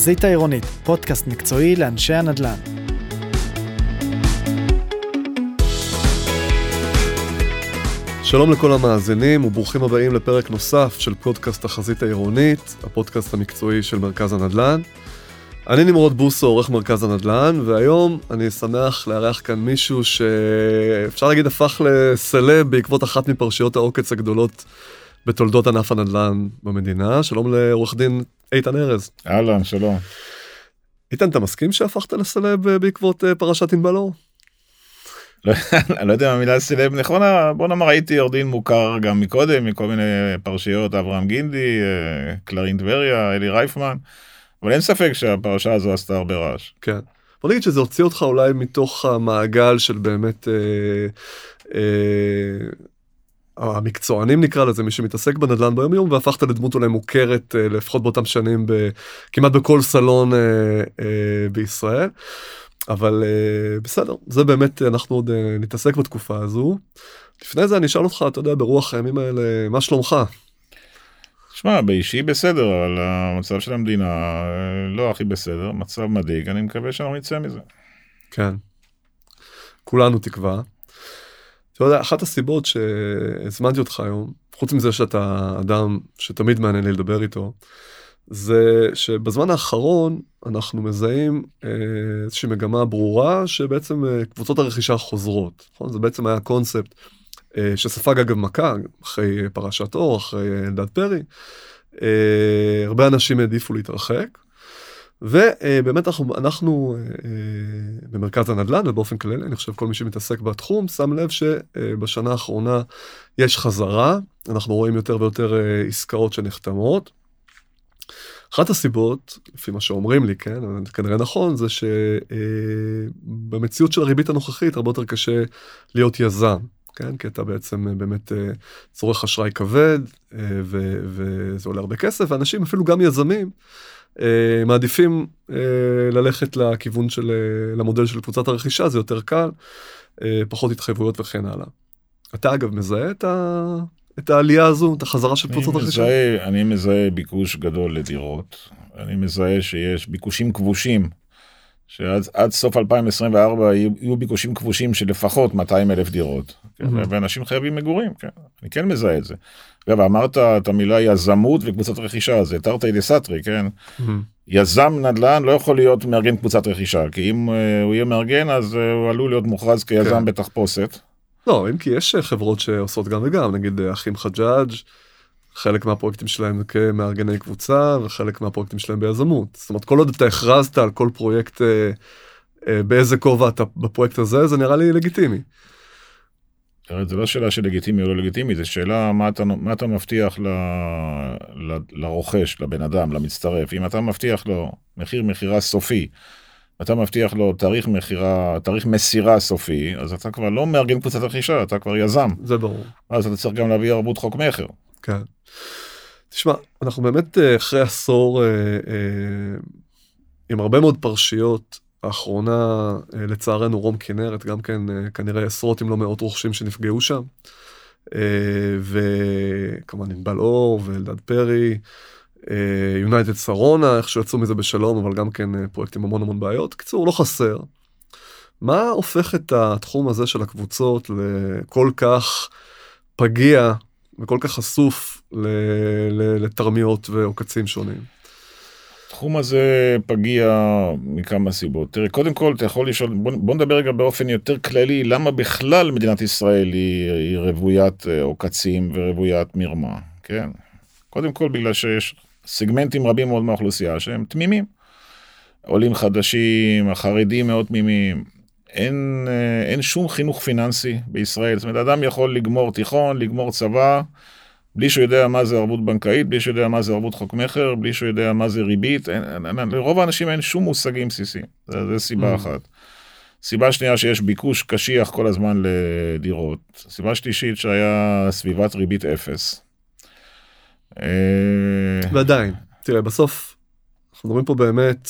החזית העירונית, פודקאסט מקצועי לאנשי הנדל"ן. שלום לכל המאזינים וברוכים הבאים לפרק נוסף של פודקאסט החזית העירונית, הפודקאסט המקצועי של מרכז הנדל"ן. אני נמרוד בוסו, עורך מרכז הנדל"ן, והיום אני שמח לארח כאן מישהו שאפשר להגיד הפך לסלב בעקבות אחת מפרשיות העוקץ הגדולות בתולדות ענף הנדל"ן במדינה. שלום לעורך דין איתן ארז. אהלן, שלום. איתן, אתה מסכים שהפכת לסלב בעקבות פרשת ענבל אור? אני לא יודע אם המילה סלב נכונה, בוא נאמר, הייתי עורך דין מוכר גם מקודם, מכל מיני פרשיות, אברהם גינדי, קלרין טבריה, אלי רייפמן, אבל אין ספק שהפרשה הזו עשתה הרבה רעש. כן. בוא נגיד שזה הוציא אותך אולי מתוך המעגל של באמת המקצוענים נקרא לזה, מי שמתעסק בנדל"ן ביום יום, והפכת לדמות אולי מוכרת, לפחות באותם שנים, כמעט בכל סלון בישראל. אבל בסדר, זה באמת, אנחנו עוד נתעסק בתקופה הזו. לפני זה אני אשאל אותך, אתה יודע, ברוח הימים האלה, מה שלומך? תשמע, באישי בסדר, אבל המצב של המדינה לא הכי בסדר, מצב מדאיג, אני מקווה שאנחנו נצא מזה. כן, כולנו תקווה. אתה יודע, אחת הסיבות שהזמנתי אותך היום, חוץ מזה שאתה אדם שתמיד מעניין לי לדבר איתו, זה שבזמן האחרון אנחנו מזהים איזושהי מגמה ברורה שבעצם קבוצות הרכישה חוזרות. נכון? זה בעצם היה קונספט שספג אגב מכה אחרי פרשת אור, אחרי אלדד פרי. הרבה אנשים העדיפו להתרחק, ובאמת אנחנו במרכז הנדל"ן ובאופן כללי, אני חושב כל מי שמתעסק בתחום, שם לב שבשנה האחרונה יש חזרה, אנחנו רואים יותר ויותר עסקאות שנחתמות. אחת הסיבות, לפי מה שאומרים לי, כן, כנראה נכון, זה שבמציאות של הריבית הנוכחית הרבה יותר קשה להיות יזם, כן, כי אתה בעצם באמת צורך אשראי כבד, וזה עולה הרבה כסף, ואנשים אפילו גם יזמים, מעדיפים ללכת לכיוון של, למודל של קבוצת הרכישה, זה יותר קל, פחות התחייבויות וכן הלאה. אתה אגב מזהה את העלייה הזו, את החזרה של קבוצות הרכישה? אני מזהה ביקוש גדול לדירות, אני מזהה שיש ביקושים כבושים, שעד סוף 2024 יהיו ביקושים כבושים של לפחות 200,000 דירות, ואנשים חייבים מגורים, אני כן מזהה את זה. אגב, אמרת את המילה יזמות וקבוצת רכישה, זה תרתי דסתרי, כן? יזם נדל"ן לא יכול להיות מארגן קבוצת רכישה, כי אם הוא יהיה מארגן, אז הוא עלול להיות מוכרז כיזם בתחפושת. לא, אם כי יש חברות שעושות גם וגם, נגיד אחים חג'אג', חלק מהפרויקטים שלהם כמארגני קבוצה, וחלק מהפרויקטים שלהם ביזמות. זאת אומרת, כל עוד אתה הכרזת על כל פרויקט, באיזה כובע אתה בפרויקט הזה, זה נראה לי לגיטימי. זה לא שאלה של לגיטימי או לא לגיטימי, זה שאלה מה אתה מבטיח לרוכש, לבן אדם, למצטרף. אם אתה מבטיח לו מחירה סופי, אתה מבטיח לו תאריך מסירה סופי, אז אתה כבר לא מארגן קבוצת רכישה, אתה כבר יזם. זה ברור. אז אתה צריך גם להביא ערבות חוק מחר. כן. תשמע, אנחנו באמת אחרי עשור עם הרבה מאוד פרשיות, האחרונה לצערנו רום כנרת, גם כן כנראה עשרות אם לא מאות רוכשים שנפגעו שם, וכמובן ענבל אור ואלדד פרי, יונייטד שרונה, איך שיצאו מזה בשלום, אבל גם כן פרויקטים המון בעיות. קיצור, לא חסר. מה הופך את התחום הזה של הקבוצות לכל כך פגיע וכל כך חשוף לתרמיות ועוקצים שונים? התחום הזה פגיע מכמה סיבות. תראה, קודם כל אתה יכול לשאול, בוא נדבר רגע באופן יותר כללי, למה בכלל מדינת ישראל היא רוויית עוקצים ורוויית מרמה, כן? קודם כל בגלל שיש סגמנטים רבים מאוד מהאוכלוסייה שהם תמימים. עולים חדשים, החרדים מאוד תמימים. אין שום חינוך פיננסי בישראל. זאת אומרת, אדם יכול לגמור תיכון, לגמור צבא, בלי שהוא יודע מה זה ערבות בנקאית, בלי שהוא יודע מה זה ערבות חוק מחר, בלי שהוא יודע מה זה ריבית. לרוב האנשים אין שום מושגים בסיסיים. זה סיבה אחת. סיבה שנייה שיש ביקוש קשיח כל הזמן לדירות. סיבה שלישית שהיה סביבת ריבית אפס. ועדיין, תראה, בסוף אנחנו מדברים פה באמת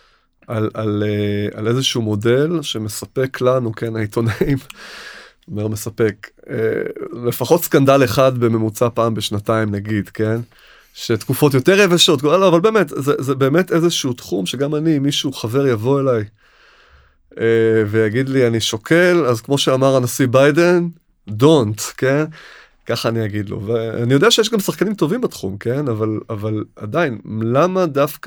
על איזשהו מודל שמספק לנו, כן, העיתונאים, אומר מספק, לפחות סקנדל אחד בממוצע פעם בשנתיים נגיד, כן? שתקופות יותר יבשות, לא, אבל באמת, זה באמת איזשהו תחום שגם אני, מישהו חבר יבוא אליי, ויגיד לי, אני שוקל, אז כמו שאמר הנשיא ביידן, don't, כן? ככה אני אגיד לו, ואני יודע שיש גם שחקנים טובים בתחום, כן? אבל עדיין, למה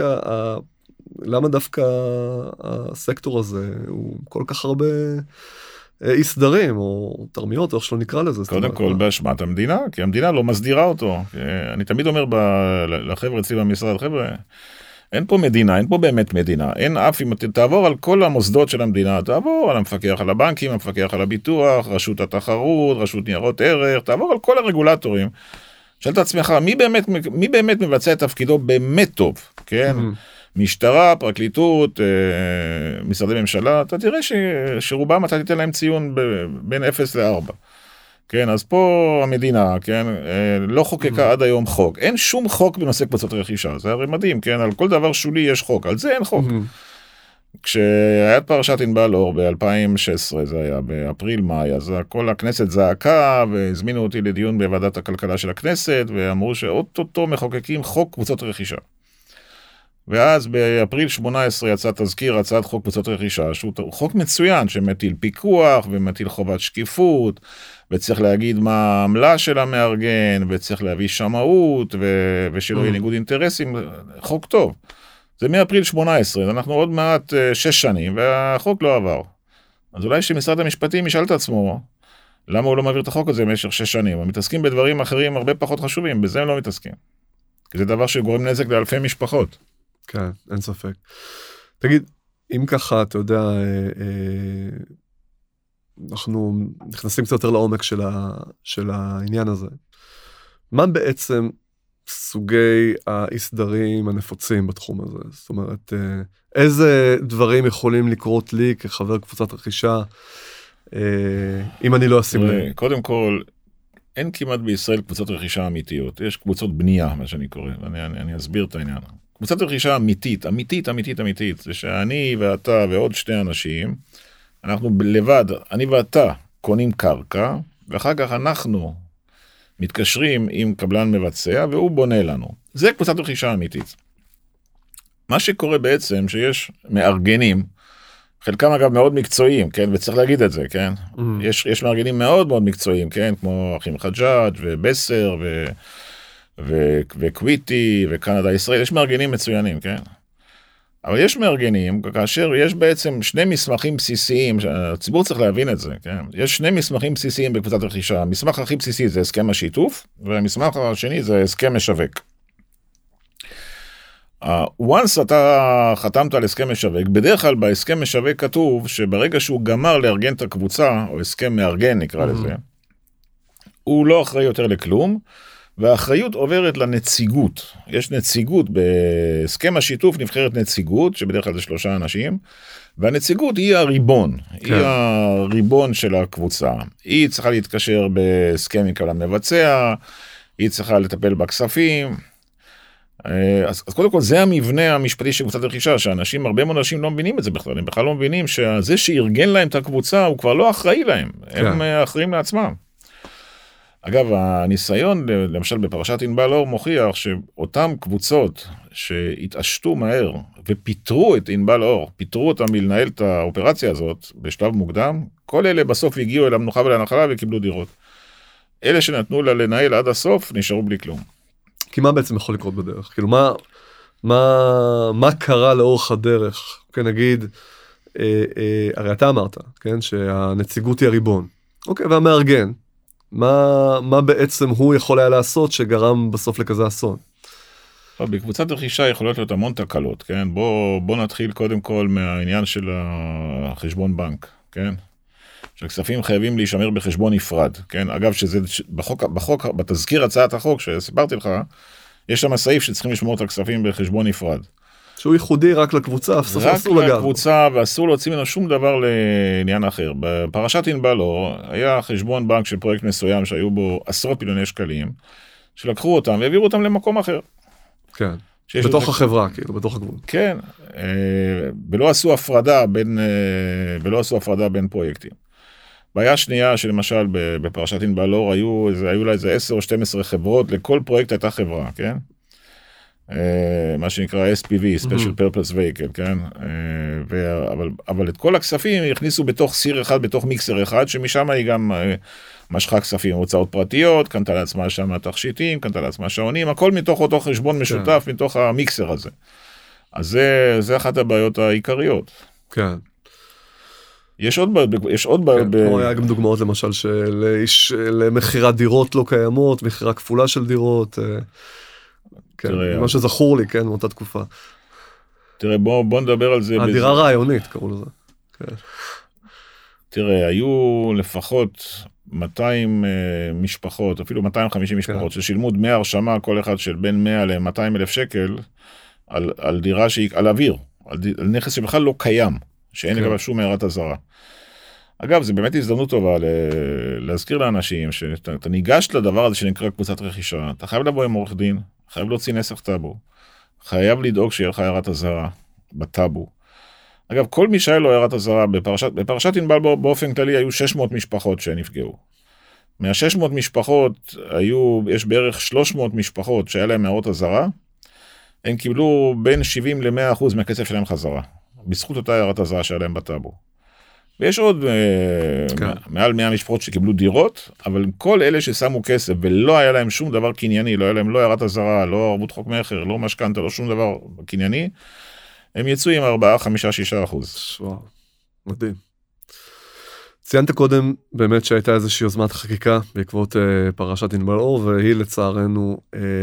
דווקא הסקטור הזה הוא כל כך הרבה אי סדרים, או תרמיות, או איך שלא נקרא לזה? קודם כל באשמת המדינה, כי המדינה לא מסדירה אותו. אני תמיד אומר לחבר'ה אצלי במשרד, חבר'ה, אין פה מדינה, אין פה באמת מדינה, אין אף, אם תעבור על כל המוסדות של המדינה, תעבור על המפקח על הבנקים, המפקח על הביטוח, רשות התחרות, רשות ניירות ערך, תעבור על כל הרגולטורים, שאל את עצמך, מי באמת מבצע את תפקידו באמת טוב, כן? משטרה, פרקליטות, משרדי ממשלה, אתה תראה שרובם אתה תיתן להם ציון בין 0 ל-4. כן, אז פה המדינה, כן, לא חוקקה עד היום חוק. אין שום חוק בנושא קבוצות רכישה. זה הרי מדהים, כן, על כל דבר שולי יש חוק, על זה אין חוק. כשהיה פרשת ענבל אור ב-2016, זה היה באפריל-מאי, אז כל הכנסת זעקה, והזמינו אותי לדיון בוועדת הכלכלה של הכנסת, ואמרו שאוטוטו מחוקקים חוק קבוצות רכישה. ואז באפריל 18 יצא תזכיר הצעת חוק קבוצות רכישה, שהוא חוק מצוין, שמטיל פיקוח ומטיל חובת שקיפות, וצריך להגיד מה העמלה של המארגן, וצריך להביא שמאות, ושלא יהיה ניגוד אינטרסים, חוק טוב. זה מאפריל 18, אנחנו עוד מעט 6 שנים, והחוק לא עבר. אז אולי שמשרד המשפטים ישאל את עצמו, למה הוא לא מעביר את החוק הזה במשך 6 שנים? הם מתעסקים בדברים אחרים הרבה פחות חשובים, בזה הם לא מתעסקים. כי זה דבר שגורם נזק לאלפי משפחות. כן, אין ספק. תגיד, אם ככה, אתה יודע, אנחנו נכנסים קצת יותר לעומק של העניין הזה. מה בעצם סוגי האי-סדרים הנפוצים בתחום הזה? זאת אומרת, איזה דברים יכולים לקרות לי כחבר קבוצת רכישה, אם אני לא אשים לב? קודם כל, אין כמעט בישראל קבוצות רכישה אמיתיות. יש קבוצות בנייה, מה שאני קורא. אני אסביר את העניין. קבוצת רכישה אמיתית, זה שאני ואתה ועוד 2 אנשים, אנחנו לבד, אני ואתה קונים קרקע, ואחר כך אנחנו מתקשרים עם קבלן מבצע, והוא בונה לנו. זה קבוצת רכישה אמיתית. מה שקורה בעצם, שיש מארגנים, חלקם אגב מאוד מקצועיים, כן, וצריך להגיד את זה, כן? יש מארגנים מאוד מאוד מקצועיים, כן, כמו אחים חג'אג' ובסר וקוויטי וקנדה ישראל, יש מארגנים מצוינים, כן? אבל יש מארגנים, כאשר יש בעצם 2 מסמכים בסיסיים, הציבור צריך להבין את זה, כן? יש 2 מסמכים בסיסיים בקבוצת רכישה, המסמך הכי בסיסי זה הסכם השיתוף, והמסמך השני זה הסכם משווק. once אתה חתמת על הסכם משווק, בדרך כלל בהסכם משווק כתוב שברגע שהוא גמר לארגן את הקבוצה, או הסכם מארגן נקרא לזה, הוא לא אחראי יותר לכלום, והאחריות עוברת לנציגות. יש נציגות, בהסכם השיתוף נבחרת נציגות, שבדרך כלל זה 3 אנשים, והנציגות היא הריבון, היא הריבון של הקבוצה. היא צריכה להתקשר בהסכם עם קבלן מבצע, היא צריכה לטפל בכספים. אז קודם כל זה המבנה המשפטי של קבוצת רכישה, שאנשים, הרבה מאוד אנשים לא מבינים את זה בכלל, הם בכלל לא מבינים שזה שארגן להם את הקבוצה, הוא כבר לא אחראי להם, הם אחראים לעצמם. אגב, הניסיון, למשל בפרשת ענבל אור, מוכיח שאותם קבוצות שהתעשתו מהר ופיטרו את ענבל אור, פיטרו אותם מלנהל את האופרציה הזאת בשלב מוקדם, כל אלה בסוף הגיעו אל המנוחה ולנחלה וקיבלו דירות. אלה שנתנו לה לנהל עד הסוף נשארו בלי כלום. כי מה בעצם יכול לקרות בדרך? כאילו מה קרה לאורך הדרך? כן, נגיד, הרי אתה אמרת, כן, שהנציגות היא הריבון. אוקיי, והמארגן. מה בעצם הוא יכול היה לעשות שגרם בסוף לכזה אסון? בקבוצת רכישה יכולות להיות המון תקלות, כן? בוא נתחיל קודם כל מהעניין של החשבון בנק, כן? שהכספים חייבים להישמר בחשבון נפרד, כן? אגב, שזה בחוק, בתזכיר הצעת החוק שסיפרתי לך, יש שם סעיף שצריכים לשמור את הכספים בחשבון נפרד. שהוא ייחודי רק לקבוצה, אסור לגעת. רק לקבוצה, ואסור להוציא ממנו שום דבר לעניין אחר. בפרשת ענבל אור, היה חשבון בנק של פרויקט מסוים, שהיו בו עשרות מיליוני שקלים, שלקחו אותם והעבירו אותם למקום אחר. כן, בתוך החברה, כאילו, בתוך הגבול. כן, ולא עשו הפרדה בין פרויקטים. בעיה שנייה, שלמשל בפרשת ענבל אור, היו לה איזה 10 או 12 חברות, לכל פרויקט הייתה חברה, כן? מה שנקרא SPV, Special Purpose Vehicle, כן? אבל את כל הכספים הכניסו בתוך סיר אחד, בתוך מיקסר אחד, שמשם היא גם משכה כספים, הוצאות פרטיות, קנתה לעצמה שם תכשיטים, קנתה לעצמה שעונים, הכל מתוך אותו חשבון משותף, מתוך המיקסר הזה. אז זה אחת הבעיות העיקריות. כן. יש עוד בעיות. היה גם דוגמאות למשל למחירת דירות לא קיימות, מחירה כפולה של דירות, מה שזכור לי, כן, מאותה תקופה. תראה, בוא נדבר על זה. הדירה רעיונית, קראו לזה. תראה, היו לפחות 200 משפחות, אפילו 250 משפחות, ששילמו דמי הרשמה, כל אחד של בין 100 ל-200 אלף שקל, על דירה על אוויר, על נכס שבכלל לא קיים, שאין לגביו שום הערת אזהרה. אגב, זה באמת הזדמנות טובה להזכיר לאנשים, שאתה ניגש לדבר הזה שנקרא קבוצת רכישה, אתה חייב לבוא עם עורך דין, חייב להוציא נסח טאבו, חייב לדאוג שיהיה לך הערת אזהרה בטאבו. אגב, כל מי שהיה לו הערת אזהרה, בפרשת ענבל באופן כללי היו 600 משפחות שנפגעו. מה-600 משפחות יש בערך 300 משפחות שהיה להם הערות אזהרה, הם קיבלו בין 70 ל-100% מהכסף שלהם חזרה, בזכות אותה הערת אזהרה שהיה להם בטאבו. ויש עוד מעל 100 משפחות שקיבלו דירות, אבל כל אלה ששמו כסף ולא היה להם שום דבר קנייני, לא היה להם לא הערת אזהרה, לא ערבות חוק מחר, לא משכנתה, לא שום דבר קנייני, הם יצאו עם 4, 5, 6%. וואו, מדהים. ציינת קודם באמת שהייתה איזושהי יוזמת חקיקה בעקבות פרשת ענבל אור, והיא לצערנו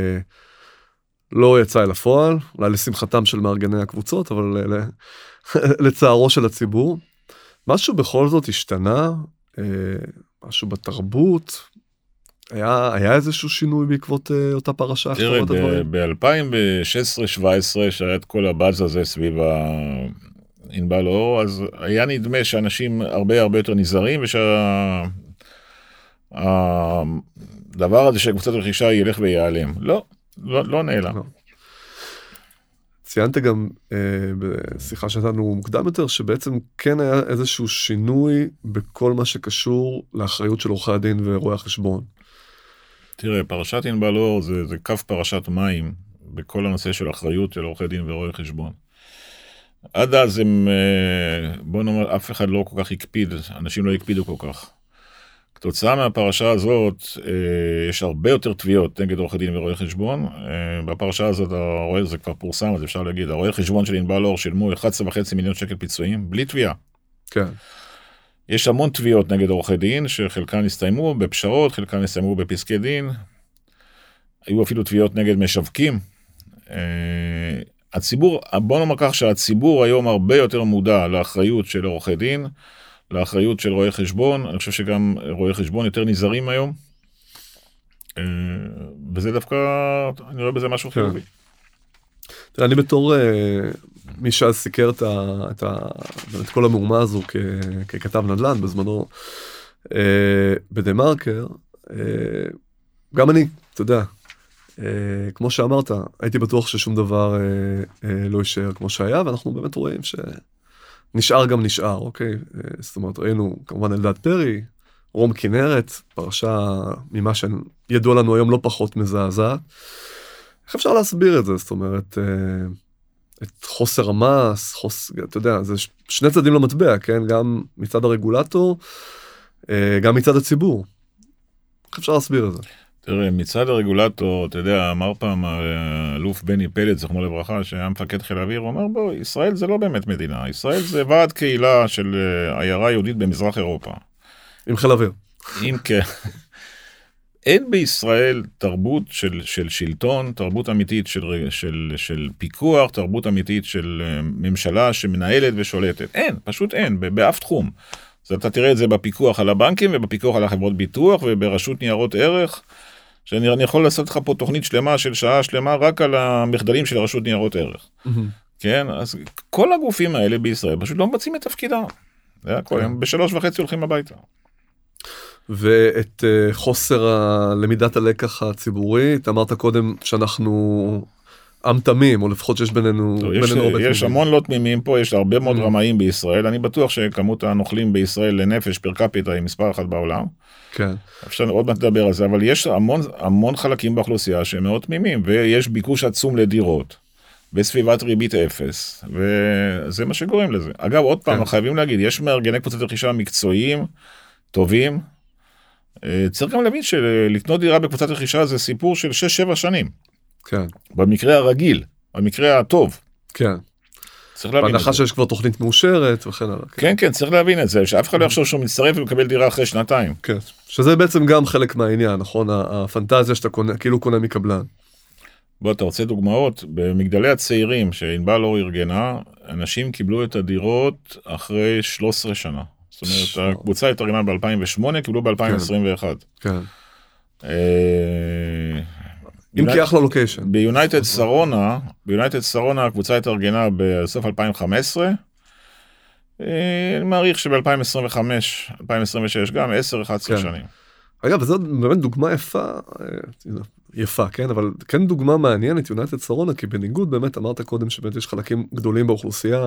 לא יצאה אל הפועל, אולי לשמחתם של מארגני הקבוצות, אבל לצערו של הציבור. משהו בכל זאת השתנה, משהו בתרבות, היה איזשהו שינוי בעקבות אותה פרשה? תראה, ב-2016-2017, שהיה את כל הבאז הזה סביב ענבל אור, אז היה נדמה שאנשים הרבה יותר נזהרים, ושהדבר הזה של קבוצת רכישה ילך ויעלם. לא נעלם. ציינת גם בשיחה שלנו מוקדם יותר, שבעצם כן היה איזשהו שינוי בכל מה שקשור לאחריות של עורכי הדין ורואי החשבון. תראה, פרשת ענבל אור זה קו פרשת מים בכל הנושא של אחריות של עורכי דין ורואי חשבון. עד אז בוא נאמר, אף אחד לא כל כך הקפיד, אנשים לא הקפידו כל כך. כתוצאה מהפרשה הזאת, יש הרבה יותר תביעות נגד עורכי דין ורואי חשבון. בפרשה הזאת, זה כבר פורסם, אז אפשר להגיד, הרואי חשבון של ענבל אור שילמו 11.5 מיליון שקל פיצויים, בלי תביעה. כן. יש המון תביעות נגד עורכי דין, שחלקן הסתיימו בפשרות, חלקן הסתיימו בפסקי דין. היו אפילו תביעות נגד משווקים. הציבור, בוא נאמר כך שהציבור היום הרבה יותר מודע לאחריות של עורכי דין, לאחריות של רואי חשבון. אני חושב שגם רואי חשבון יותר נזהרים היום, וזה דווקא, אני רואה בזה משהו חיובי. תראה, אני בתור מי שאז סיקר את כל המהומה הזו ככתב נדל"ן בזמנו בדה מרקר, גם אני, אתה יודע, כמו שאמרת, הייתי בטוח ששום דבר לא יישאר כמו שהיה, ואנחנו באמת רואים נשאר גם נשאר, אוקיי? זאת אומרת, ראינו כמובן אלדד פרי, רום כנרת, פרשה ממה שידוע לנו היום לא פחות מזעזעת. איך אפשר להסביר את זה? זאת אומרת, את חוסר המס, אתה יודע, זה שני צדדים למטבע, כן? גם מצד הרגולטור, גם מצד הציבור. איך אפשר להסביר את זה? תראה, מצד הרגולטור, אתה יודע, אמר פעם אלוף בני פלד, זכרונו לברכה, שהיה מפקד חיל האוויר, הוא אמר, בוא, ישראל זה לא באמת מדינה, ישראל זה ועד קהילה של עיירה יהודית במזרח אירופה. עם חיל האוויר. אם כן. אין בישראל תרבות של שלטון, תרבות אמיתית של פיקוח, תרבות אמיתית של ממשלה שמנהלת ושולטת. אין, פשוט אין, באף תחום. אז אתה תראה את זה בפיקוח על הבנקים, ובפיקוח על החברות ביטוח, וברשות ניירות ערך, שאני יכול לעשות לך פה תוכנית שלמה של שעה שלמה, רק על המחדלים של רשות ניירות ערך. כן, אז כל הגופים האלה בישראל פשוט לא מבצעים את תפקידם. זה הכל, הם ב3:30 הולכים הביתה. ואת חוסר למידת הלקח הציבורית, אמרת קודם שאנחנו עם תמים, או לפחות שיש בינינו יש המון לא תמימים פה, יש הרבה מאוד רמאים בישראל, אני בטוח שכמות הנוכלים בישראל לנפש פר קפיטה היא מספר אחת בעולם. כן. אפשר עוד מעט לדבר על זה, אבל יש המון חלקים באוכלוסייה שהם מאוד תמימים, ויש ביקוש עצום לדירות, בסביבת ריבית אפס, וזה מה שגורם לזה. אגב, עוד פעם, חייבים להגיד, יש מארגני קבוצת רכישה מקצועיים, טובים, צריך גם להבין שלקנות דירה בקבוצת רכישה זה סיפור של 6-7 שנים. כן. במקרה הרגיל, במקרה הטוב. כן. בהנחה שיש כבר תוכנית מאושרת וכן הלאה. כן, כן, צריך להבין את זה, שאף אחד לא יחשוב שהוא מצטרף ומקבל דירה אחרי 2. כן, שזה בעצם גם חלק מהעניין, נכון? הפנטזיה שאתה כאילו קונה מקבלן. בוא, אתה רוצה דוגמאות? במגדלי הצעירים שענבל אור ארגנה, אנשים קיבלו את הדירות אחרי 13 שנה. זאת אומרת, הקבוצה התארגנה ב-2008, קיבלו ב-2021. כן. אם כי אחלה לוקיישן. ביונייטד סרונה הקבוצה התארגנה בסוף 2015, אני מעריך שב-2025, 2026, גם 10-11 שנים. אגב, זו באמת דוגמה יפה, כן? אבל כן דוגמה מעניינת, יונייטד סרונה, כי בניגוד באמת אמרת קודם שבאמת יש חלקים גדולים באוכלוסייה,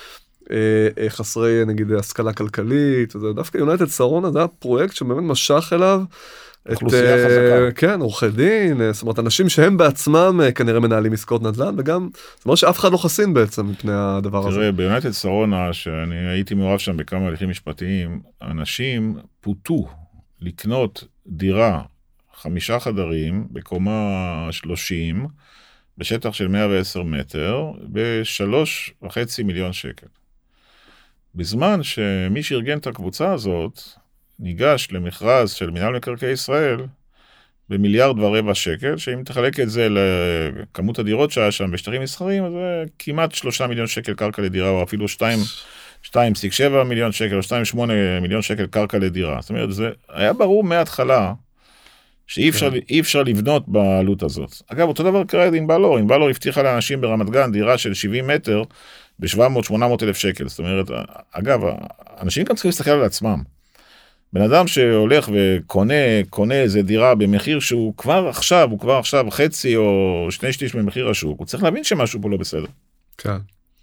חסרי נגיד השכלה כלכלית, דווקא יונייטד סרונה זה הפרויקט שבאמת משך אליו, אוכלוסייה חזקה. כן, עורכי דין, זאת אומרת, אנשים שהם בעצמם כנראה מנהלים עסקאות נדל"ן, וגם, זאת אומרת שאף אחד לא חסין בעצם מפני הדבר הזה. תראה, ביונייטד סרונה, שאני הייתי מעורב שם בכמה הליכים משפטיים, אנשים פוטו לקנות דירה 5 חדרים, בקומה 30, בשטח של 110 מטר, ב3.5 מיליון שקל. בזמן שמי שארגן את הקבוצה הזאת, ניגש למכרז של מינהל מקרקעי ישראל, ב1.25 מיליארד שקל, שאם תחלק את זה לכמות הדירות שהיה שם בשטחים מסחריים, אז זה כמעט 3 מיליון שקל קרקע לדירה, או אפילו 2.7 מיליון שקל, או 2.8 מיליון שקל קרקע לדירה. זאת אומרת, זה היה ברור מההתחלה, שאי אפשר לבנות בעלות הזאת. אגב, אותו דבר קרה את ענבל אור. ענבל אור הבטיחה לאנשים ברמת גן דירה של 70 מטר, ב700-800 אלף שקל. זאת אומרת, אגב, אנשים גם צריכים להסתכל על עצמם. בן אדם שהולך וקונה איזה דירה במחיר שהוא כבר עכשיו חצי או 2/3 ממחיר השוק, הוא צריך להבין שמשהו פה לא בסדר. כן.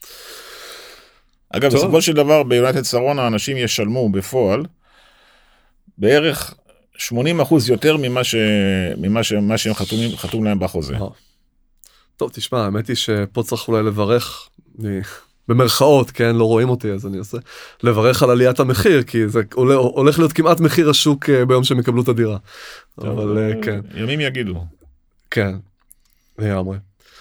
אגב, בסופו של דבר, ביונייטד סרונה, אנשים ישלמו בפועל, בערך 80% יותר ממה שהם חתום להם בחוזה. טוב, תשמע, האמת היא שפה צריך אולי לברך, במרכאות, כן, לא רואים אותי, אז אני עושה, לברך על עליית המחיר, כי זה הולך להיות כמעט מחיר השוק ביום שהם יקבלו את הדירה. אבל כן. ימים יגידו. כן, לגמרי.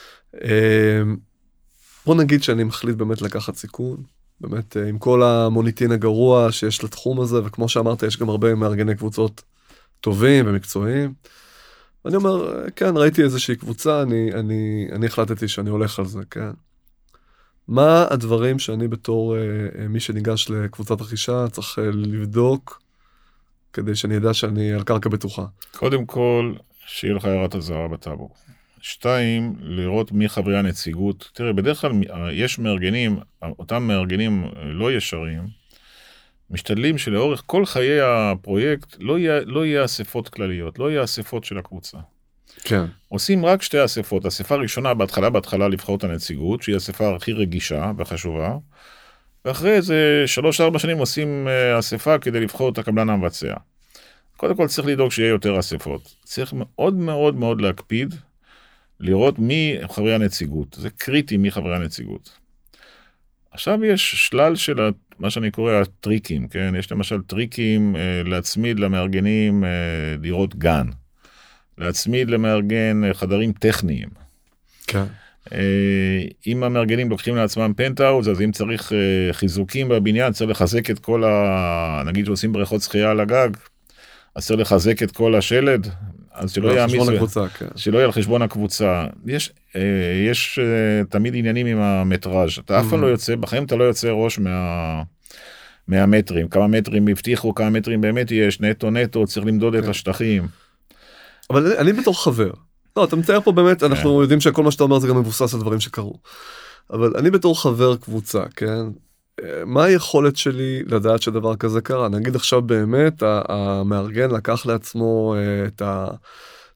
בוא נגיד שאני מחליט באמת לקחת סיכון, באמת עם כל המוניטין הגרוע שיש לתחום הזה, וכמו שאמרת, יש גם הרבה מארגני קבוצות טובים ומקצועיים. אני אומר, כן, ראיתי איזושהי קבוצה, אני החלטתי שאני הולך על זה, כן. מה הדברים שאני בתור מי שניגש לקבוצת רכישה צריך לבדוק, כדי שאני ידע שאני על קרקע בטוחה? קודם כל, שיהיה לך הערת אזהרה בטאבו. 2, לראות מי חברי הנציגות. תראה, בדרך כלל יש מארגנים, אותם מארגנים לא ישרים, משתדלים שלאורך כל חיי הפרויקט לא יהיה אספות כלליות, לא יהיה אספות של הקבוצה. כן. עושים רק 2 אספות. אספה ראשונה בהתחלה לבחור את הנציגות, שהיא האספה הכי רגישה וחשובה, ואחרי איזה 3-4 שנים עושים אספה כדי לבחור את הקבלן המבצע. קודם כל צריך לדאוג שיהיה יותר אספות. צריך מאוד מאוד מאוד להקפיד, לראות מי חברי הנציגות. זה קריטי מי חברי הנציגות. עכשיו יש שלל של מה שאני קורא הטריקים, כן? יש למשל טריקים להצמיד למארגנים דירות גן. להצמיד למארגן חדרים טכניים. כן. אם המארגנים לוקחים לעצמם פנטהאוז, אז אם צריך חיזוקים בבניין, צריך לחזק את כל נגיד שעושים בריכות שחייה על הגג, אז צריך לחזק את כל השלד, אז שלא יהיה שלא יהיה על חשבון הקבוצה. יש תמיד עניינים עם המטראז'. אתה אף פעם לא יוצא, בחיים אתה לא יוצא ראש מהמטרים. כמה מטרים הבטיחו, כמה מטרים באמת יש, נטו, צריך למדוד את השטחים. אבל אני בתור חבר, לא, אתה מתאר פה באמת, אנחנו יודעים שכל מה שאתה אומר זה גם מבוסס על דברים שקרו, אבל אני בתור חבר קבוצה, כן, מה היכולת שלי לדעת שדבר כזה קרה? נגיד עכשיו באמת, המארגן לקח לעצמו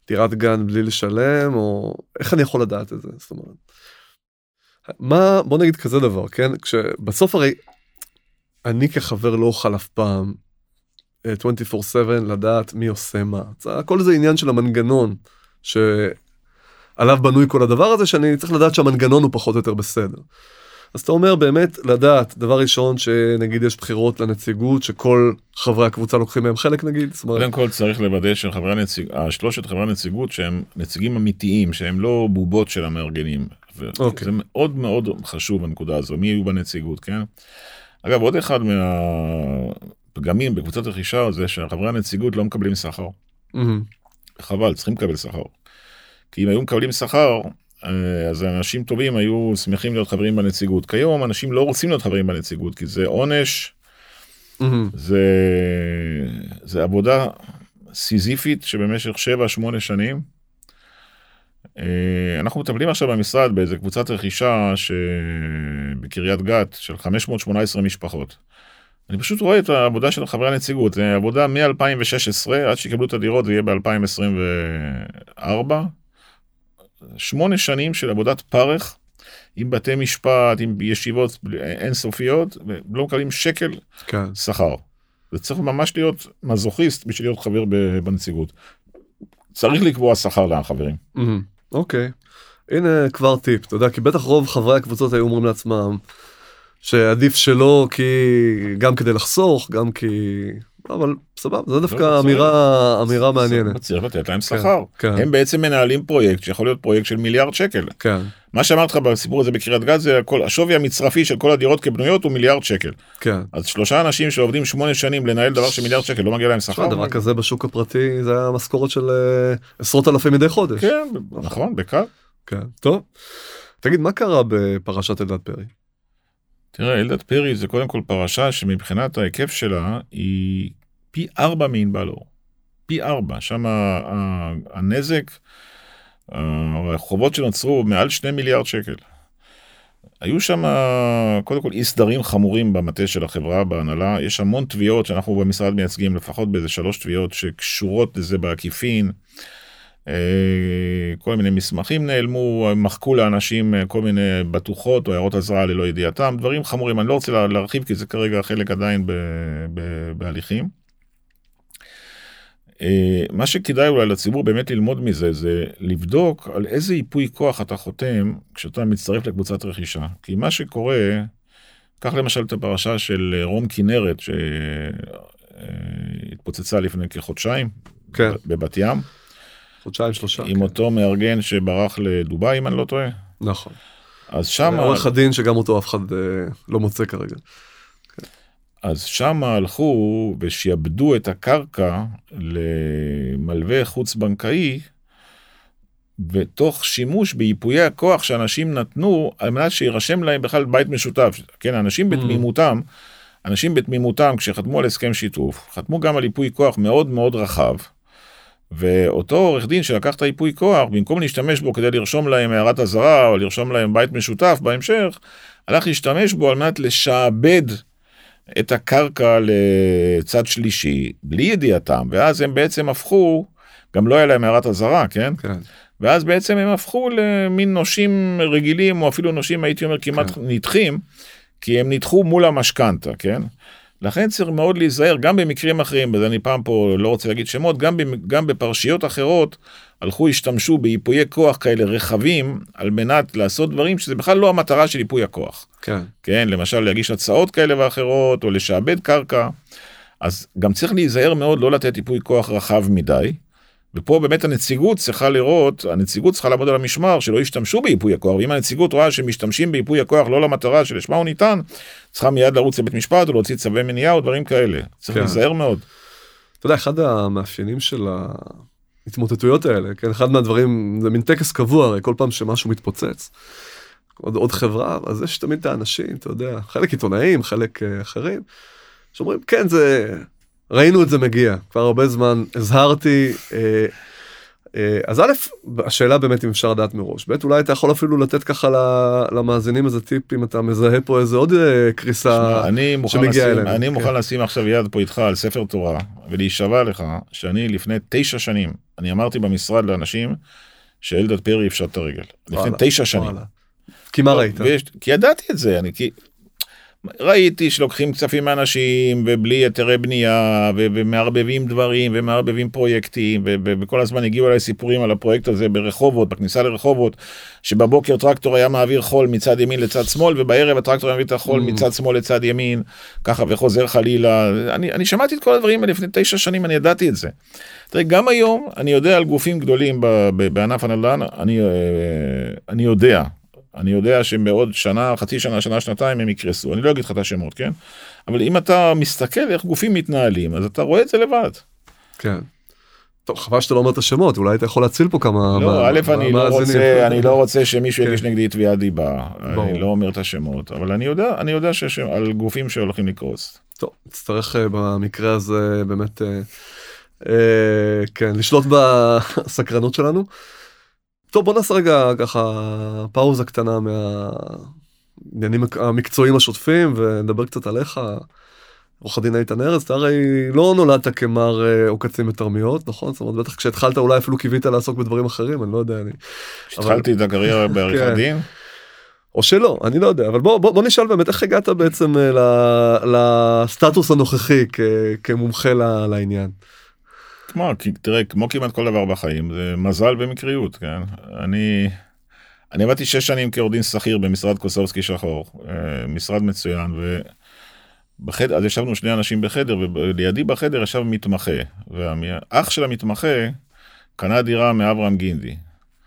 דירת גן בלי לשלם, או איך אני יכול לדעת את זה? זאת אומרת, בוא נגיד כזה דבר, כן? כשבסוף הרי, אני כחבר לא אוכל אף פעם, 24/7 לדעת מי עושה מה. כל זה עניין של המנגנון, שעליו בנוי כל הדבר הזה, שאני צריך לדעת שהמנגנון הוא פחות או יותר בסדר. אז אתה אומר באמת לדעת, דבר ראשון שנגיד יש בחירות לנציגות, שכל חברי הקבוצה לוקחים מהם חלק נגיד. קודם כל צריך לוודא שלושת חברי הנציגות שהם נציגים אמיתיים, שהם לא בובות של המארגנים. זה מאוד מאוד חשוב הנקודה הזו, מי יהיו בנציגות, כן? אגב, עוד אחד מהפגמים בקבוצת רכישה זה שחברי הנציגות לא מקבלים שכר. חבל, צריכים לקבל שכר. כי אם היו מקבלים שכר, אז אנשים טובים היו שמחים להיות חברים בנציגות. כיום אנשים לא רוצים להיות חברים בנציגות, כי זה עונש, זה עבודה סיזיפית שבמשך 7-8 שנים. אנחנו מטפלים עכשיו במשרד באיזה קבוצת רכישה בקריית גת של 518 משפחות. אני פשוט רואה את העבודה של חברי הנציגות, זה עבודה מ-2016 עד שיקבלו את הדירות, זה יהיה ב-2024. 8 שנים של עבודת פרך, עם בתי משפט, עם ישיבות אינסופיות, ולא מקבלים שקל שכר. זה צריך ממש להיות מזוכיסט בשביל להיות חבר בנציגות. צריך לקבוע שכר לחברים. אוקיי. הנה כבר טיפ, אתה יודע, כי בטח רוב חברי הקבוצות היו אומרים לעצמם, שעדיף שלא, כי גם כדי לחסוך, גם כי... אבל סבבה, זה דווקא אמירה מעניינת. צריך לתת להם שכר. הם בעצם מנהלים פרויקט, שיכול להיות פרויקט של מיליארד שקל. מה שאמרת לך בסיפור הזה בקריית גת, זה השווי המצרפי של כל הדירות כבנויות הוא מיליארד שקל. אז 3 אנשים שעובדים 8 שנים לנהל דבר של מיליארד שקל, לא מגיע להם שכר. דבר כזה בשוק הפרטי, זה המשכורת של עשרות אלפים מדי חודש. כן, נכון, בקל. טוב. תגיד, מה קרה בפרשת אלדד פרי? תראה, אלדד פרי זה קודם כל פרשה שמבחינת ההיקף שלה היא פי 4 מענבל אור. פי 4. שם הנזק, החובות שנוצרו מעל 2 מיליארד שקל. היו שם קודם כל אי סדרים חמורים במטה של החברה, בהנהלה. יש המון תביעות שאנחנו במשרד מייצגים, לפחות באיזה 3 תביעות שקשורות לזה בעקיפין. כל מיני מסמכים נעלמו, מחקו לאנשים כל מיני בטוחות או הערות עזרה ללא ידיעתם, דברים חמורים. אני לא רוצה להרחיב כי זה כרגע חלק עדיין בהליכים. מה שכדאי אולי לציבור באמת ללמוד מזה, זה לבדוק על איזה ייפוי כוח אתה חותם כשאתה מצטרף לקבוצת רכישה. כי מה שקורה, כך למשל את הפרשה של רום כנרת שהתפוצצה לפני כחודשיים בבת ים. 1-2-3. עם אותו מארגן שברח לדוביי, אם אני לא טועה. נכון. אז שם... עורך הדין שגם אותו אף אחד לא מוצא כרגע. אז שם הלכו ושיעבדו את הקרקע למלווה חוץ בנקאי, ותוך שימוש בייפויי הכוח שאנשים נתנו, על מנת שירשם להם בכלל בית משותף. כן, אנשים בתמימותם, כשחתמו על הסכם שיתוף, חתמו גם על ייפוי כוח מאוד מאוד רחב, ואותו עורך דין שלקח את הייפוי כוח, במקום להשתמש בו כדי לרשום להם הערת אזהרה, או לרשום להם בית משותף בהמשך, הלך להשתמש בו על מנת לשעבד את הקרקע לצד שלישי, בלי ידיעתם, ואז הם בעצם הפכו, גם לא היה להם הערת אזהרה, כן? כן. ואז בעצם הם הפכו למין נושים רגילים, או אפילו נושים, הייתי אומר, כמעט נדחים, כי הם נדחו מול המשכנתה, כן? לכן צריך מאוד להיזהר, גם במקרים אחרים, ואני פעם פה לא רוצה להגיד שמות, גם בפרשיות אחרות, השתמשו בייפויי כוח כאלה רחבים, על מנת לעשות דברים שזה בכלל לא המטרה של ייפוי הכוח. כן. כן, למשל להגיש הצעות כאלה ואחרות, או לשעבד קרקע, אז גם צריך להיזהר מאוד לא לתת ייפוי כוח רחב מדי, ופה באמת הנציגות צריכה לעמוד על המשמר, שלא ישתמשו בייפוי הכוח, ואם הנציגות רואה שמשתמשים בייפוי הכוח לא למטרה שלשמה הוא ניתן, צריכה מיד לרוץ לבית משפט, או להוציא צווי מניעה, או דברים כאלה. צריך להיזהר מאוד. אתה יודע, אחד המאפיינים של ההתמוטטויות האלה, כן, אחד מהדברים, זה מין טקס קבוע, הרי כל פעם שמשהו מתפוצץ, עוד חברה, אז יש תמיד את האנשים, אתה יודע, חלק עיתונאים, חלק אחרים, שאומרים, כן, ראינו את זה מגיע, כבר הרבה זמן הזהרתי, אז א', השאלה באמת אם אפשר לדעת מראש, ב', אולי אתה יכול אפילו לתת ככה למאזינים איזה טיפ, אם אתה מזהה פה איזה עוד קריסה שמגיעה אלינו. אני מוכן לשים עכשיו יד פה איתך על ספר תורה, ולהישבע לך שאני לפני 9 שנים, אני אמרתי במשרד לאנשים, שאלדד פרי יפשט את הרגל. לפני 9 שנים. כי מה ראית? כי ידעתי את זה, ראיתי שלוקחים כספים מאנשים, ובלי היתרי בנייה, ומערבבים דברים, ומערבבים פרויקטים, וכל הזמן הגיעו אליי סיפורים על הפרויקט הזה ברחובות, בכניסה לרחובות, שבבוקר טרקטור היה מעביר חול מצד ימין לצד שמאל, ובערב הטרקטור היה מעביר את החול מצד שמאל לצד ימין, ככה וחוזר חלילה. אני שמעתי את כל הדברים האלה לפני 9 שנים, אני ידעתי את זה. תראה, גם היום אני יודע על גופים גדולים בענף הנדל"ן, אני יודע שמעוד שנה, חצי שנה, שנתיים הם יקרסו. אני לא אגיד לך את השמות, כן? אבל אם אתה מסתכל איך גופים מתנהלים, אז אתה רואה את זה לבד. כן. טוב, חבל שאתה לא אומר את השמות, אולי אתה יכול להציל פה כמה... לא, א', אני לא רוצה שמישהו יגיש נגדי תביעת דיבה. אני לא אומר את השמות, אבל אני יודע על גופים שהולכים לקרוס. טוב, נצטרך במקרה הזה באמת, כן, לשלוט בסקרנות שלנו. טוב, בוא נעשה רגע ככה פאוזה קטנה מהעניינים המקצועיים השוטפים, ונדבר קצת עליך. עורך הדין איתן ארז, אתה הרי לא נולדת כמר עוקצים בתרמיות, נכון? זאת אומרת, בטח כשהתחלת אולי אפילו קיווית לעסוק בדברים אחרים, אני לא יודע. התחלתי את הקריירה בעריכת דין? או שלא, אני לא יודע, אבל בוא נשאל באמת, איך הגעת בעצם לסטטוס הנוכחי כמומחה לעניין? תראה, כמו כמעט כל דבר בחיים, זה מזל ומקריות, כן? אני עבדתי 6 שנים כעורך דין שכיר במשרד קוסובסקי שחור, משרד מצוין, אז ישבנו 2 אנשים בחדר, ולידי בחדר ישב מתמחה, והאח של המתמחה קנה דירה מאברהם גינדי,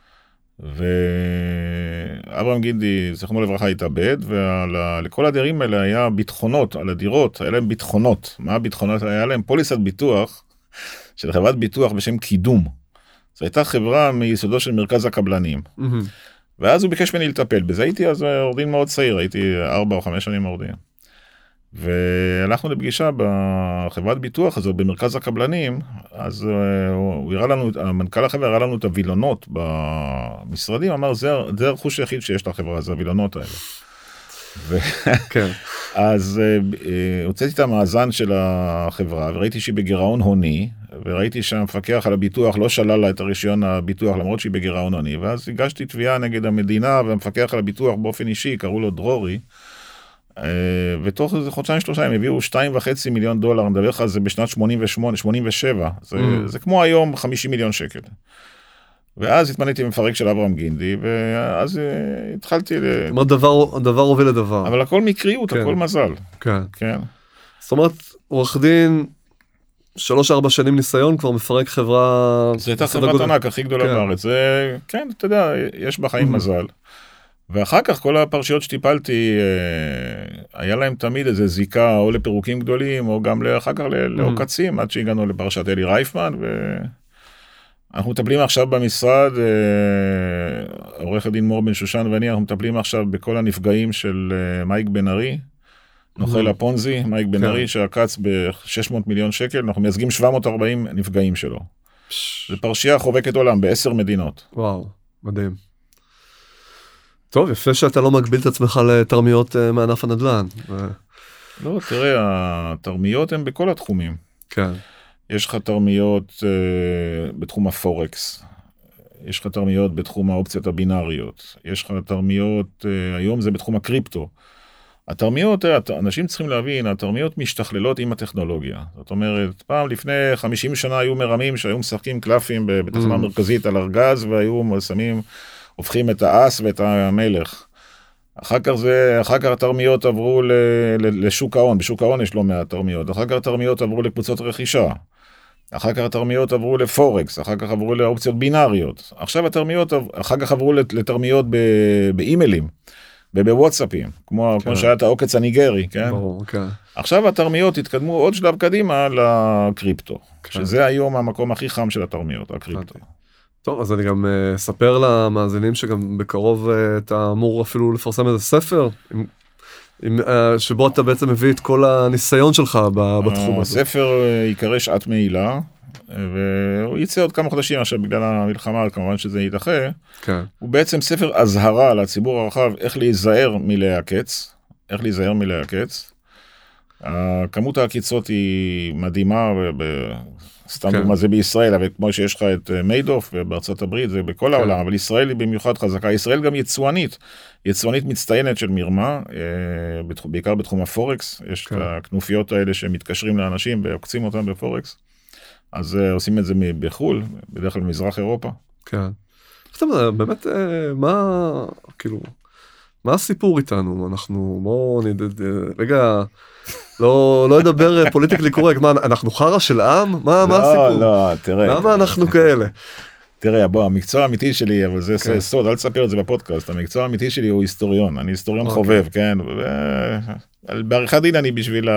ואברהם גינדי, זכרונו לברכה, התאבד, ולכל הדיירים האלה היה ביטחונות על הדירות, היה להם ביטחונות. מה הביטחונות? היה להם פוליסת ביטוח, של חברת ביטוח בשם קידום. זו הייתה חברה מיסודו של מרכז הקבלנים. ואז הוא ביקש ממני לטפל בזה. הייתי אז עורך דין מאוד צעיר, הייתי 4 או 5 שנים עורך דין. והלכנו לפגישה בחברת ביטוח הזו במרכז הקבלנים, אז הוא הראה לנו, המנכ"ל החברה הראה לנו את הווילונות במשרדים, אמר, זה הרכוש היחיד שיש לחברה, זה הווילונות האלה. אז הוצאתי את המאזן של החברה, וראיתי שהיא בגירעון הוני, וראיתי שהמפקח על הביטוח לא שלל לה את הרישיון הביטוח, למרות שהיא בגירעון הוני, ואז הגשתי תביעה נגד המדינה, והמפקח על הביטוח באופן אישי, קראו לו דרורי, ותוך איזה 2-3 הם הביאו $2.5 מיליון, אני מדבר לך על זה בשנת 87, זה כמו היום 50 מיליון שקל. ואז התמניתי מפרק של אברהם גינדי, ואז התחלתי... זאת אומרת, דבר הוביל לדבר. אבל הכל מקריות, הכל מזל. כן. זאת אומרת, עורך דין, 3-4 שנים ניסיון, כבר מפרק חברה... זו הייתה חברת ענק הכי גדולה בארץ. כן, אתה יודע, יש בחיים מזל. ואחר כך כל הפרשיות שטיפלתי, היה להם תמיד איזה זיקה, או לפירוקים גדולים, או גם אחר כך לעוקצים, עד שהגענו לפרשת אלי רייפמן, אנחנו מטפלים עכשיו במשרד, עורך הדין מור בן שושן ואני, אנחנו מטפלים עכשיו בכל הנפגעים של מייק בן ארי, נוכל הפונזי, מייק בן ארי, שעקץ ב$600 מיליון, אנחנו מייצגים 740 נפגעים שלו. זה פרשייה חובקת עולם ב10 מדינות. וואו, מדהים. טוב, יפה שאתה לא מגביל את עצמך לתרמיות מענף הנדל"ן. לא, תראה, התרמיות הן בכל התחומים. כן. יש לך תרמיות בתחום הפורקס, יש לך תרמיות בתחום האופציות הבינאריות, יש לך תרמיות, היום זה בתחום הקריפטו. התרמיות, אנשים צריכים להבין, התרמיות משתכללות עם הטכנולוגיה. זאת אומרת, פעם לפני 50 שנה היו מרמים שהיו משחקים קלפים בתחנה מרכזית על ארגז, והיו הופכים את האס ואת המלך. אחר כך התרמיות עברו לשוק ההון, בשוק ההון יש לא מעט תרמיות, אחר כך התרמיות עברו לקבוצות רכישה, אחר כך התרמיות עברו לפורקס, אחר כך עברו לאופציות בינאריות, עכשיו התרמיות, אחר כך עברו לתרמיות באימיילים, ובוואטסאפים, כמו שהיה את העוקץ הניגרי, כן? עכשיו התרמיות התקדמו עוד שלב קדימה לקריפטו, שזה היום המקום הכי חם של התרמיות, הקריפטו. טוב, אז אני גם אספר למאזינים שגם בקרוב אתה אמור אפילו לפרסם איזה ספר, שבו אתה בעצם מביא את כל הניסיון שלך בתחום הזה. הספר יקרא שעת מעילה, והוא יצא עוד כמה חודשים עכשיו בגלל המלחמה, כמובן שזה יידחה. כן. הוא בעצם ספר הזהרה לציבור הרחב, איך להיזהר מלהיעקץ, כמות העקיצות היא מדהימה, סתם דוגמה זה בישראל, אבל כמו שיש לך את מיידוף בארצות הברית, זה בכל העולם, אבל ישראל היא במיוחד חזקה. ישראל גם יצואנית מצטיינת של מרמה, בעיקר בתחום הפורקס, יש את הכנופיות האלה שמתקשרים לאנשים ועוקצים אותם בפורקס, אז עושים את זה בחול, בדרך כלל במזרח אירופה. כן. באמת, מה הסיפור איתנו? אנחנו, רגע, לא ידבר פוליטיקלי קורקט, מה, אנחנו חרה של עם? מה הסיפור? לא, תראה. למה אנחנו כאלה? תראה, המקצוע האמיתי שלי, אבל זה סוד, אל תספר את זה בפודקאסט, המקצוע האמיתי שלי הוא היסטוריון, אני היסטוריון חובב, כן? בעריכת דין אני בשביל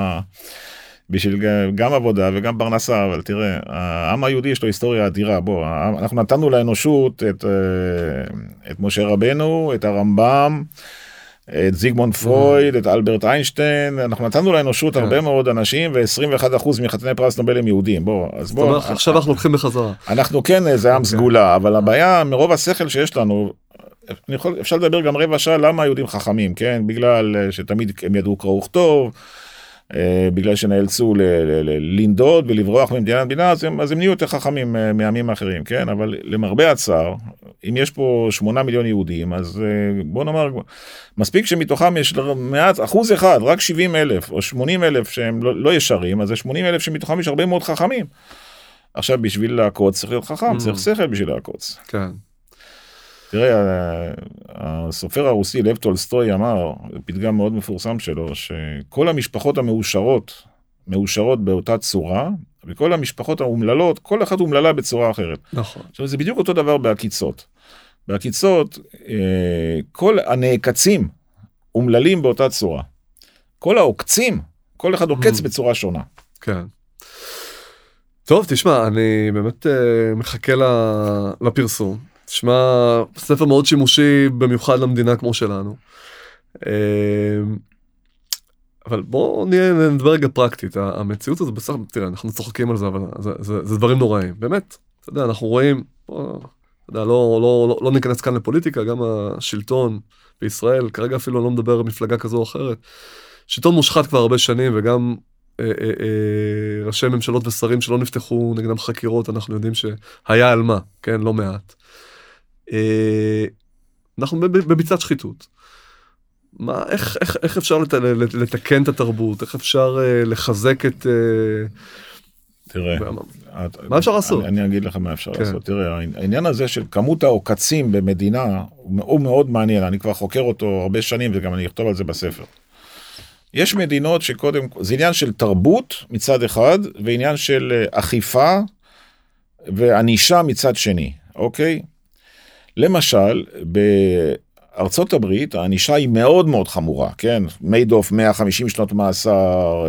גם עבודה וגם פרנסה, אבל תראה, העם היהודי יש לו היסטוריה אדירה, אנחנו נתנו לאנושות את משה רבנו, את הרמב"ם, את זיגמונד פרויד, את אלברט איינשטיין, אנחנו נתנו לאנושות הרבה מאוד אנשים, ו21% מחתני פרס נובל הם יהודים, עכשיו אנחנו לוקחים בחזרה. אנחנו כן, זה עם סגולה, אבל הבעיה, מרוב השכל שיש לנו, אפשר לדבר גם רבע שעה, למה היהודים חכמים, כן? בגלל שתמיד הם ידעו קרוא וכתוב, בגלל שנאלצו לנדוד ולברוח ממדינה למדינה, אז הם נהיו יותר חכמים מעמים אחרים, כן? אבל למרבה הצער, אם יש פה 8 מיליון יהודים, אז בוא נאמר, מספיק שמתוכם יש מעט, 1%, רק 70,000 או 80,000 שהם לא ישרים, אז זה 80,000 שמתוכם יש הרבה מאוד חכמים. עכשיו, בשביל לעקוץ צריך להיות חכם, צריך שכל בשביל לעקוץ. כן. תראה, הסופר הרוסי לב טולסטוי אמר, פתגם מאוד מפורסם שלו, שכל המשפחות מאושרות באותה צורה, וכל המשפחות האומללות, כל אחת אומללה בצורה אחרת. נכון. עכשיו, זה בדיוק אותו דבר בעקיצות. בעקיצות, כל הנעקצים אומללים באותה צורה. כל העוקצים, כל אחד עוקץ בצורה שונה. כן. טוב, תשמע, אני באמת מחכה לפרסום. תשמע, ספר מאוד שימושי במיוחד למדינה כמו שלנו. אבל בואו נדבר רגע פרקטית. המציאות הזו בסך, תראה, אנחנו צוחקים על זה, אבל זה דברים נוראים. באמת, אתה יודע, אנחנו רואים, אתה יודע, לא ניכנס כאן לפוליטיקה, גם השלטון בישראל, כרגע אפילו לא מדבר על מפלגה כזו או אחרת. שלטון מושחת כבר הרבה שנים, וגם ראשי ממשלות ושרים שלא נפתחו נגדם חקירות, אנחנו יודעים שהיה על מה, כן, לא מעט. אנחנו בביצת שחיתות. איך אפשר לתקן את התרבות? איך אפשר לחזק את... תראה, מה אפשר לעשות? אני אגיד לך מה אפשר לעשות. תראה, העניין הזה של כמות העוקצים במדינה הוא מאוד מעניין. אני כבר חוקר אותו הרבה שנים וגם אני אכתוב על זה בספר. יש מדינות שקודם, זה עניין של תרבות מצד אחד, ועניין של אכיפה וענישה מצד שני, אוקיי? למשל, בארצות הברית, הענישה היא מאוד מאוד חמורה, כן? מיידוף 150 שנות מאסר,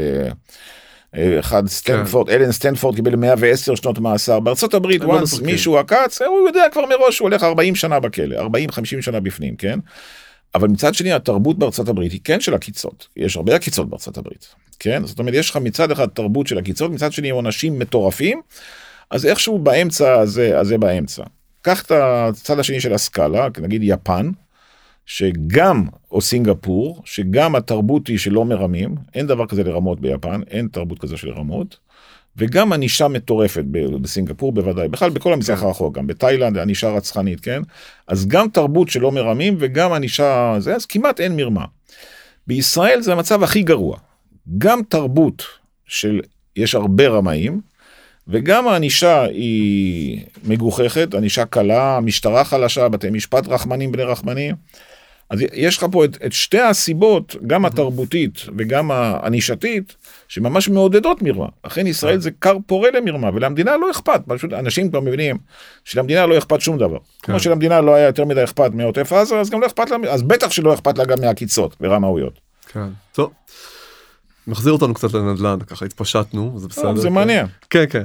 אלן סטנפורד קיבל 110 שנות מאסר, בארצות הברית, once מישהו עקץ, הוא יודע כבר מראש, הוא הולך 40 שנה בכלא, 40-50 שנה בפנים, כן? אבל מצד שני, התרבות בארצות הברית היא כן של עקיצות, יש הרבה עקיצות בארצות הברית, כן? זאת אומרת, יש לך מצד אחד תרבות של עקיצות, מצד שני, אנשים מטורפים, אז איכשהו באמצע, אז זה באמצע. קח את הצד השני של הסקאלה, נגיד יפן, שגם, או סינגפור, שגם התרבות היא שלא מרמים, אין דבר כזה לרמות ביפן, אין תרבות כזה של רמות, וגם ענישה מטורפת בסינגפור בוודאי, בכלל בכל המזרח הרחוק, גם בתאילנד, ענישה רצחנית, כן? אז גם תרבות שלא מרמים, וגם ענישה, אז כמעט אין מרמה. בישראל זה המצב הכי גרוע. גם תרבות של, יש הרבה רמאים, וגם הענישה היא מגוחכת, ענישה קלה, משטרה חלשה, בתי משפט רחמנים בני רחמנים. אז יש לך פה את שתי הסיבות, גם התרבותית וגם הענישתית, שממש מעודדות מרמה. אכן ישראל זה קר פורה למרמה, ולמדינה לא אכפת, פשוט אנשים כבר מבינים שלמדינה לא אכפת שום דבר. כמו שלמדינה לא היה יותר מדי אכפת מעוטף עזה, אז גם לא אכפת לה, אז בטח שלא אכפת לה גם מהקיצות ורמאויות. כן, טוב. מחזיר אותנו קצת לנדל"ן, ככה התפשטנו, זה בסדר. זה מעניין. כן, כן.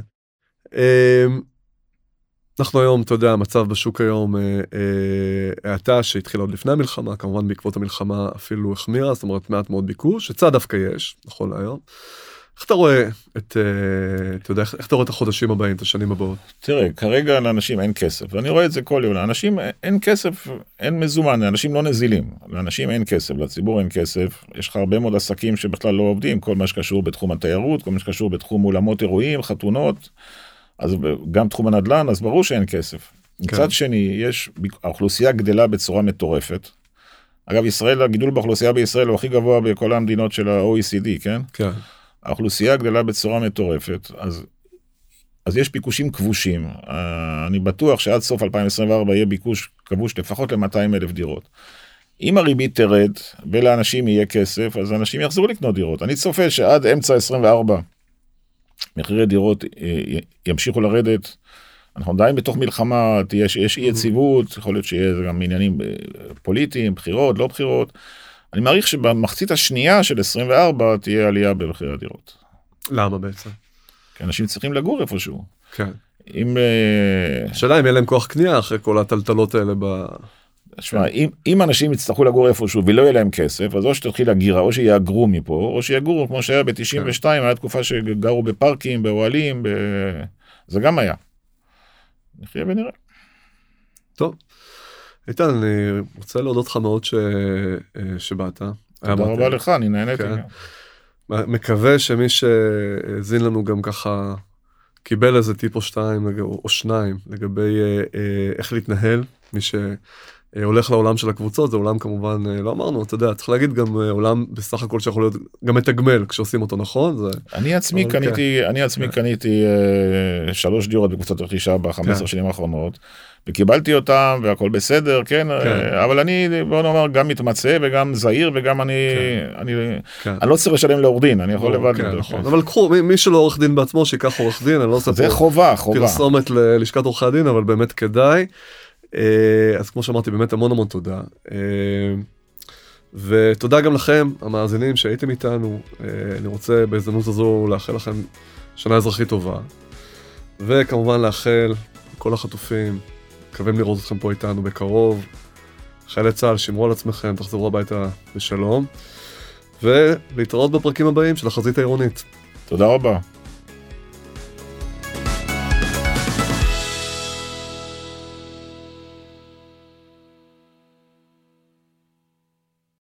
אנחנו היום, אתה יודע, המצב בשוק היום האטה שהתחילה עוד לפני המלחמה, כמובן בעקבות המלחמה אפילו החמירה, זאת אומרת מעט מאוד ביקוש, שצד דווקא יש, נכון להיום. איך אתה רואה את, אתה יודע, איך אתה רואה את החודשים הבאים, את השנים הבאות? תראה, כרגע לאנשים אין כסף, ואני רואה את זה כל יום, לאנשים אין כסף, אין מזומן, לאנשים לא נזילים, לאנשים אין כסף, לציבור אין כסף, יש לך הרבה מאוד עסקים שבכלל לא עובדים, כל מה שקשור בתחום התיירות, כל מה שקשור בתחום אולמות אירועים, חתונות, אז גם תחום הנדל"ן, אז ברור שאין כסף. מצד שני, האוכלוסייה גדלה בצורה מטורפת. אגב, הגידול באוכלוסייה בישראל הוא הכי גבוה בכל המדינות של ה-OECD, כן? כן. האוכלוסייה גדלה בצורה מטורפת, אז יש ביקושים כבושים. אני בטוח שעד סוף 2024 יהיה ביקוש כבוש לפחות ל-200,000 דירות. אם הריבית תרד ולאנשים יהיה כסף, אז אנשים יחזרו לקנות דירות. אני צופה שעד אמצע 24 מחירי דירות ימשיכו לרדת. אנחנו עדיין בתוך מלחמה, יש אי יציבות, יכול להיות שיהיה גם עניינים פוליטיים, בחירות, לא בחירות. אני מעריך שבמחצית השנייה של 24 תהיה עלייה במחירי הדירות. למה בעצם? כי אנשים צריכים לגור איפשהו. כן. אם... השאלה אם יהיה להם כוח קנייה אחרי כל הטלטלות האלה תשמע, אם אנשים יצטרכו לגור איפשהו ולא יהיה להם כסף, אז או שתתחיל הגירה, או שיאגרו מפה, או שיגורו כמו שהיה ב-92, היה תקופה שגרו בפארקים, באוהלים, זה גם היה. נחיה ונראה. טוב. איתן, אני רוצה להודות לך מאוד שבאת. תודה רבה לך, אני נהניתי. מקווה שמי שהזין לנו גם ככה קיבל איזה טיפ או שניים לגבי איך להתנהל. מי שהולך לעולם של הקבוצות, זה עולם כמובן, לא אמרנו, אתה יודע, צריך להגיד גם עולם בסך הכל שיכול להיות גם מתגמל כשעושים אותו נכון. אני עצמי קניתי 3 דירות בקבוצות רכישה ב-15 שנים האחרונות, וקיבלתי אותם והכל בסדר, כן, אבל אני, בוא נאמר, גם מתמצא וגם זהיר וגם אני לא צריך לשלם לעורך דין, אני יכול לבד. אבל קחו, מי שלא עורך דין בעצמו, שיקח עורך דין, אני לא עושה זה חובה. פרסומת ללשכת עורכי הדין, אבל באמת כדאי. אז כמו שאמרתי, באמת המון תודה. ותודה גם לכם, המאזינים שהייתם איתנו. אני רוצה בהזדמנות הזו לאחל לכם שנה אזרחית טובה. וכמובן לאחל לכל החטופים, מקווים לראות אתכם פה איתנו בקרוב. חיילי צה"ל, שמרו על עצמכם, תחזרו הביתה בשלום. ולהתראות בפרקים הבאים של החזית העירונית. תודה רבה.